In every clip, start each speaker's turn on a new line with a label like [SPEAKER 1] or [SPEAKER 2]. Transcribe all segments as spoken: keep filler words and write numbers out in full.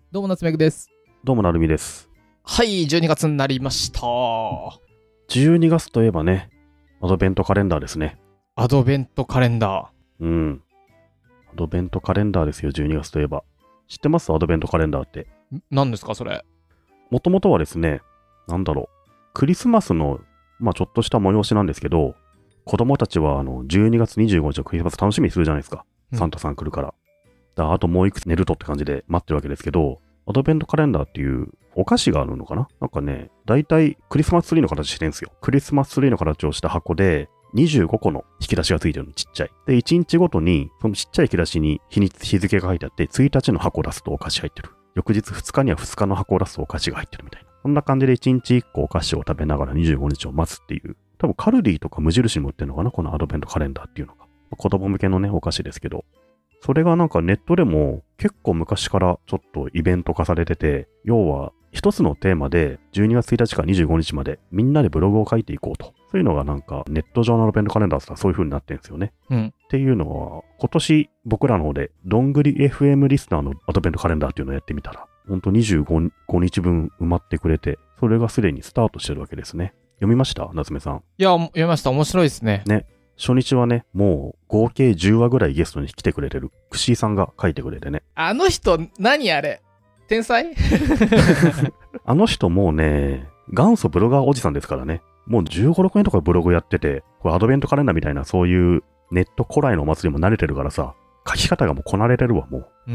[SPEAKER 1] どうも夏目くです。
[SPEAKER 2] どうもなるみです。
[SPEAKER 1] はい、じゅうにがつになりました。
[SPEAKER 2] じゅうにがつといえばね、アドベントカレンダーですね。
[SPEAKER 1] アドベントカレンダ
[SPEAKER 2] ー。うん。アドベントカレンダーですよ、じゅうにがつといえば。知ってます？アドベントカレンダーって。
[SPEAKER 1] 何ですかそれ。
[SPEAKER 2] もともとはですね、なんだろう、クリスマスの、まあちょっとした催しなんですけど、子供たちはあのじゅうにがつにじゅうごにちのクリスマス楽しみにするじゃないですか。サンタさん来るから。うん、だあともういくつ寝るとって感じで待ってるわけですけど、アドベントカレンダーっていうお菓子があるのかな？なんかね、だいたいクリスマスツリーの形してるんですよ。クリスマスツリーの形をした箱で、にじゅうごこの引き出しがついてるの、ちっちゃい。で、いちにちごとに、そのちっちゃい引き出しに日に日付が書いてあって、ついたちの箱を出すとお菓子入ってる。翌日ふつかにはふつかの箱を出すとお菓子が入ってるみたいな。そんな感じでいちにちいっこお菓子を食べながらにじゅうごにちを待つっていう。多分カルディとか無印にも売ってるのかな？このアドベントカレンダーっていうのが。子供向けのね、お菓子ですけど。それがなんかネットでも結構昔からちょっとイベント化されてて、要は一つのテーマでじゅうにがつついたちからにじゅうごにちまでみんなでブログを書いていこうと。そういうのがなんかネット上のアドベントカレンダーってそういう風になってるんですよね。
[SPEAKER 1] うん。
[SPEAKER 2] っていうのは今年僕らの方でどんぐり エフエム リスナーのアドベントカレンダーっていうのをやってみたら、ほんとにじゅうごにちぶん埋まってくれて、それがすでにスタートしてるわけですね。読みました？夏目さん。
[SPEAKER 1] いや、読みました。面白いですね。
[SPEAKER 2] ね。初日はね、もう合計じゅうわぐらいゲストに来てくれてるクシーさんが書いてくれてね。
[SPEAKER 1] あの人、何あれ？天才？
[SPEAKER 2] あの人もうね、元祖ブロガーおじさんですからね。もうじゅうご、ろくねんとかブログやってて、これアドベントカレンダーみたいなそういうネット古来のお祭りも慣れてるからさ、書き方がもうこなれてるわ、もう。
[SPEAKER 1] うん、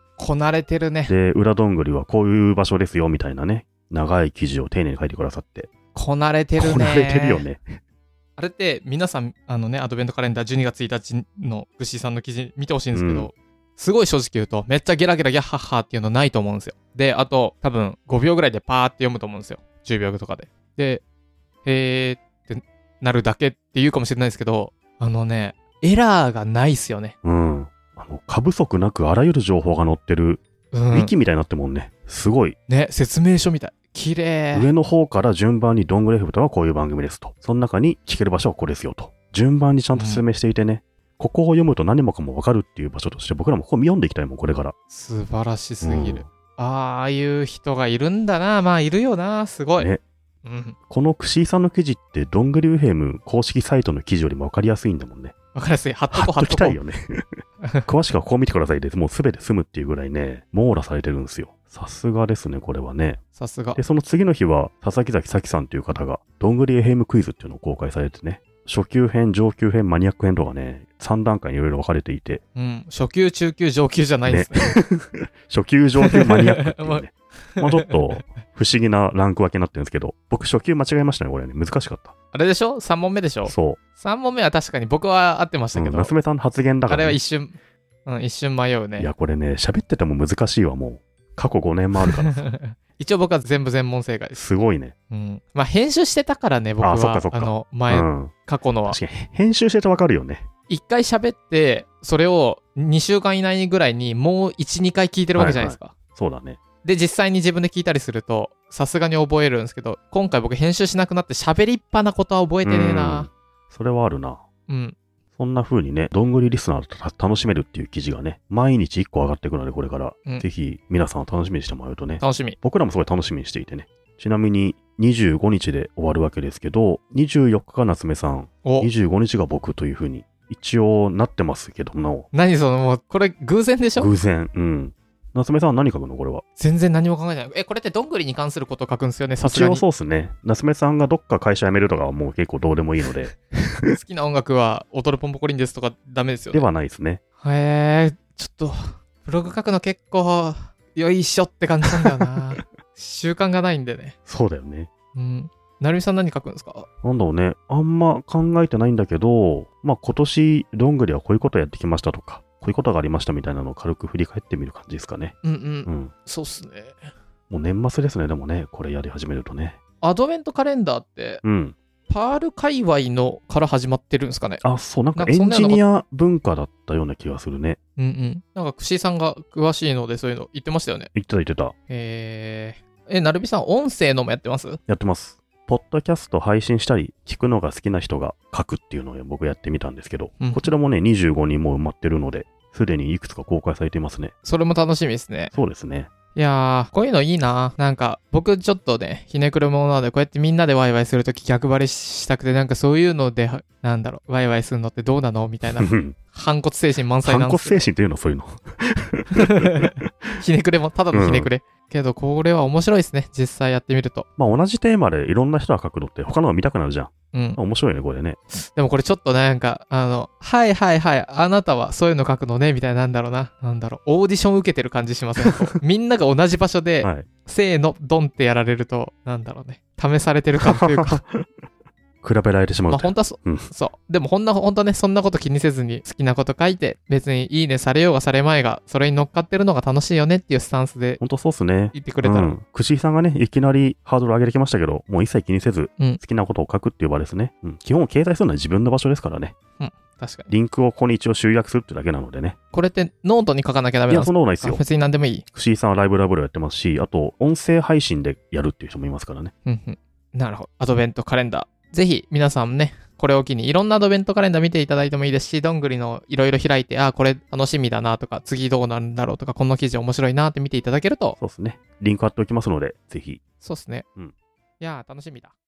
[SPEAKER 1] こなれてるね。
[SPEAKER 2] で、裏どんぐりはこういう場所ですよ、みたいなね、長い記事を丁寧に書いてくださって。
[SPEAKER 1] こなれてるね。
[SPEAKER 2] こなれてるよね。
[SPEAKER 1] あれって皆さん、あのね、アドベントカレンダーじゅうにがつついたちのグッシーさんの記事見てほしいんですけど、うん、すごい正直言うと、めっちゃゲラゲラギャッハッハっていうのないと思うんですよ。で、あと、多分ごびょうぐらいでパーって読むと思うんですよ。じゅうびょうとかで。で、へーってなるだけって言うかもしれないですけど、あのね、エラーがないっすよね。
[SPEAKER 2] うん。あの、過不足なくあらゆる情報が載ってる、うん、ウィキみたいになってもんね。すごい。
[SPEAKER 1] ね、説明書みたい。綺麗。
[SPEAKER 2] 上の方から順番にどんぐり エフエム とはこういう番組ですと。その中に聞ける場所はここですよと。順番にちゃんと説明していてね、うん、ここを読むと何もかも分かるっていう場所として僕らもここ読んでいきたいもん、これから。
[SPEAKER 1] 素晴らしすぎる。うん、ああいう人がいるんだな。まあいるよな。すごい。ね。
[SPEAKER 2] うん、このクシーさんの記事ってどんぐり エフエム 公式サイトの記事よりも分かりやすいんだもんね。
[SPEAKER 1] 分かりやすい。貼っとこう、
[SPEAKER 2] 貼っときたいよね。詳しくはこう見てくださいです。もうすべて済むっていうぐらいね、網羅されてるんですよ。さすがですね、これはね。
[SPEAKER 1] さすが。
[SPEAKER 2] で、その次の日は、佐々木崎咲さんという方が、どんぐり エフエム クイズっていうのを公開されてね、初級編、上級編、マニアック編とかね、さんだんかいにいろいろ分かれていて。
[SPEAKER 1] うん、初級、中級、上級じゃないですね。
[SPEAKER 2] ね初級、上級、マニアックっていうね。まあちょっと、不思議なランク分けになってるんですけど、僕初級間違えましたね、これね。難しかった。
[SPEAKER 1] あれでしょ ?さん 問目でしょ
[SPEAKER 2] そう。
[SPEAKER 1] さん問目は確かに僕は合ってましたけど。
[SPEAKER 2] うん、夏目さんの発言だから、ね。
[SPEAKER 1] あれは一瞬、うん、一瞬迷うね。
[SPEAKER 2] いや、これね、喋ってても難しいわ、もう。過去ごねんもあるからさ。
[SPEAKER 1] 一応僕は全部全問正解です。
[SPEAKER 2] すごいね。
[SPEAKER 1] うん。まあ編集してたからね、僕は。
[SPEAKER 2] あ、そっかそっか。
[SPEAKER 1] あの、前、うん、過去のは。
[SPEAKER 2] 確かに、編集しててわかるよね。
[SPEAKER 1] 一回喋って、それをにしゅうかん以内ぐらいにもういち、にかい聞いてるわけじゃないですか。はいはい、
[SPEAKER 2] そうだね。
[SPEAKER 1] で、実際に自分で聞いたりすると、さすがに覚えるんですけど、今回僕編集しなくなって喋りっぱなことは覚えてねえな。
[SPEAKER 2] それはあるな。
[SPEAKER 1] うん。
[SPEAKER 2] そんな風にね、どんぐりリスナーと楽しめるっていう記事がね、毎日いっこ上がっていくので、これから、うん、ぜひ皆さんを楽しみにしてもらうとね。
[SPEAKER 1] 楽しみ。
[SPEAKER 2] 僕らもすごい楽しみにしていてね。ちなみににじゅうごにちで終わるわけですけど、にじゅうよっかが夏目さん、にじゅうごにちが僕という風に一応なってますけども。
[SPEAKER 1] 何そのもう、これ偶然でしょ？
[SPEAKER 2] 偶然。うん。夏目さんは何書くのこれは。
[SPEAKER 1] 全然何も考えない。え、これってどんぐりに関することを書くんですよね、さすがに。
[SPEAKER 2] 一応そうっすね。夏目さんがどっか会社辞めるとかはもう結構どうでもいいので。
[SPEAKER 1] 好きな音楽は踊るポンポコリンですとかダメですよね。
[SPEAKER 2] ではないですね。
[SPEAKER 1] へえ、ちょっと、ブログ書くの結構、よいしょって感じなんだよな。習慣がないんでね。
[SPEAKER 2] そうだよね。
[SPEAKER 1] うん。なるみさん何書くんですか？
[SPEAKER 2] なんだろうね。あんま考えてないんだけど、まあ今年どんぐりはこういうことやってきましたとか、こういうことがありましたみたいなのを軽く振り返ってみる感じですかね。
[SPEAKER 1] うんうん。うん、そうっすね。
[SPEAKER 2] もう年末ですね、でもね、これやり始めるとね。
[SPEAKER 1] アドベントカレンダーって、うん、パール界隈のから始まってるんですかね。
[SPEAKER 2] あ、そう、なんかエンジニア文化だったような気がするね。
[SPEAKER 1] うんうん。なんか、くしーさんが詳しいので、そういうの言ってましたよね。
[SPEAKER 2] 言ってた言ってた。
[SPEAKER 1] えー、え、なるみさん、音声のもやってます？
[SPEAKER 2] やってます。ポッドキャスト配信したり、聞くのが好きな人が書くっていうのを僕やってみたんですけど、うん、こちらもね、にじゅうごにんも埋まってるので、すでにいくつか公開されていますね。
[SPEAKER 1] それも楽しみですね。
[SPEAKER 2] そうですね。
[SPEAKER 1] いやー、こういうのいいな。なんか、僕ちょっとね、ひねくるものなので、こうやってみんなでワイワイするとき逆張りしたくて、なんかそういうので、なんだろう、ワイワイするのってどうなのみたいな、反骨精神満載なん
[SPEAKER 2] 反骨
[SPEAKER 1] ですけど。
[SPEAKER 2] 精神っていうのそういうの。
[SPEAKER 1] ひねくれも、ただのひねくれ。うん、けど、これは面白いですね。実際やってみると。
[SPEAKER 2] まあ同じテーマでいろんな人が書くのって他のが見たくなるじゃん。
[SPEAKER 1] うん。
[SPEAKER 2] 面白いね、これね。
[SPEAKER 1] でもこれちょっとなんか、あの、はいはいはい、あなたはそういうの書くのね、みたいな、なんだろうな。なんだろう。オーディション受けてる感じしませんみんなが同じ場所で、はい、せーの、ドンってやられると、なんだろうね。試されてる感っていうか。
[SPEAKER 2] 比べられてしまう。
[SPEAKER 1] まあ本当はそ、うん、そう。でもほんな、ほんとね、そんなこと気にせずに好きなこと書いて、別にいいねされようがされまいが、それに乗っかってるのが楽しいよねっていうスタンスで。
[SPEAKER 2] ほんとそうっすね。
[SPEAKER 1] 言ってくれたら。うん。
[SPEAKER 2] くしさんがね、いきなりハードル上げてきましたけど、もう一切気にせず、好きなことを書くっていう場ですね。うん。基本掲載するのは自分の場所ですからね。
[SPEAKER 1] うん。確かに。
[SPEAKER 2] リンクをここに一応集約するってだけなのでね。
[SPEAKER 1] これってノートに書かなきゃダメなんですか？
[SPEAKER 2] いや、そんなことないですよ。
[SPEAKER 1] 別に何でもいい。
[SPEAKER 2] くしさんはライブラブルやってますし、あと、音声配信でやるっていう人もいますからね。
[SPEAKER 1] うんうん。なるほど。アドベントカレンダー。ぜひ皆さんね、これを機にいろんなアドベントカレンダー見ていただいてもいいですし、どんぐりのいろいろ開いて、あ、これ楽しみだなとか、次どうなるんだろうとか、この記事面白いなって見ていただけると。
[SPEAKER 2] そうですね。リンク貼っておきますので、ぜひ。
[SPEAKER 1] そうですね。
[SPEAKER 2] うん。
[SPEAKER 1] いやー、楽しみだ。